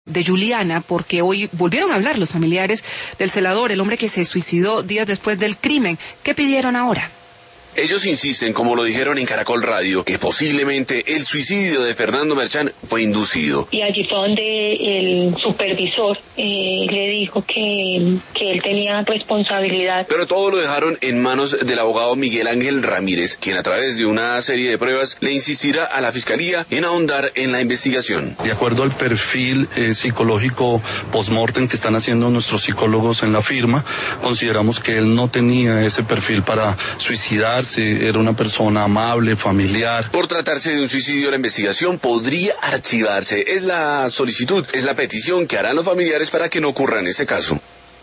de Juliana, porque hoy volvieron a hablar los familiares del celador, el hombre que se suicidó días después del crimen. ¿Qué pidieron ahora? Ellos insisten, como lo dijeron en Caracol Radio, que posiblemente el suicidio de Fernando Merchán fue inducido. Y allí fue donde el supervisor le dijo que él tenía responsabilidad. Pero todo lo dejaron en manos del abogado Miguel Ángel Ramírez, quien a través de una serie de pruebas le insistirá a la Fiscalía en ahondar en la investigación. De acuerdo al perfil psicológico post-mortem que están haciendo nuestros psicólogos en la firma, consideramos que él no tenía ese perfil para suicidarse. Era una persona amable, familiar. Por tratarse de un suicidio, la investigación podría archivarse. Es la solicitud, es la petición que harán los familiares para que no ocurra en este caso.